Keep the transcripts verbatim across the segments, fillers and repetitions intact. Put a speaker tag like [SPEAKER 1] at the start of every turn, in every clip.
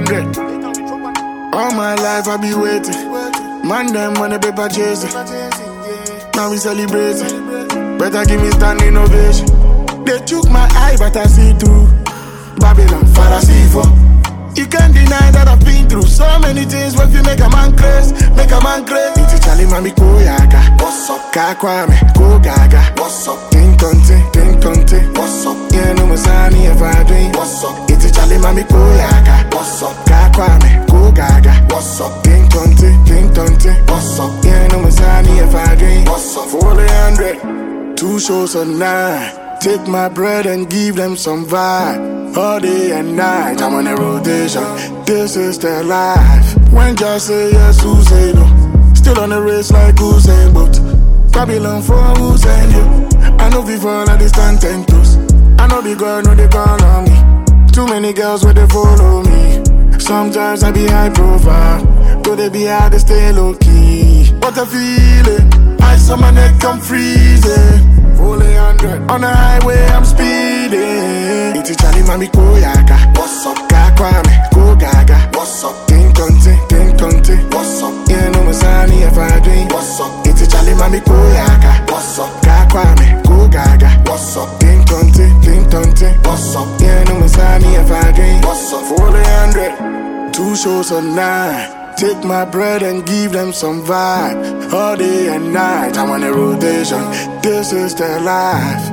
[SPEAKER 1] hundred. All my life I be waiting. Man them when the paper chasing. Now we celebrating. Better give me standing ovation. They took my eye but I see through. Babylon, Father, see for. You can't deny that I've been through so many things. When you make a man crazy, make a man crazy. It's Charlie Mami Koyaga. What's up? Kakwame, go gaga. What's up? Ting tonte, ting tonte. What's up? Yeah, no masani if I dream. What's up? It's Charlie Mami Koyaga. What's up? Kakwame, go gaga. What's up? Ting tonte, ting tonte. What's up? Yeah, no masani if I dream. What's up? four hundred, two shows a night. Take my bread and give them some vibe. All day and night, I'm on a rotation. This is their life. When just say yes, who say no? Still on the race like Usain Bolt. Babylon for Usain you. I know before I distant tentos. I know the girl, know they call on me. Too many girls where they follow me. Sometimes I be high profile, though they be hard to stay low key. What a feeling, ice on my neck, I'm freezing. Fully hundred on the highway, I'm speeding. It's Charlie Mami Koyaga. What's up? Kakwame, go gaga. What's up? Ting tonte, ting tonte. What's up? Yeah, no masani if I dream. What's up? It's Charlie Mami Koyaga. What's up? Kakwame, go gaga. What's up? Ting tonte, ting tonte. What's up? Yeah, no masani if I dream. What's up? Fully hundred, two shows a night. Take my bread and give them some vibe. All day and night, I'm on a rotation. This is their life.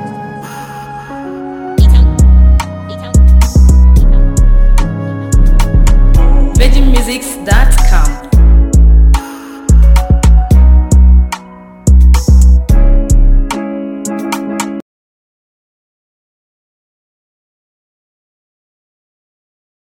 [SPEAKER 2] Virgin Musics dot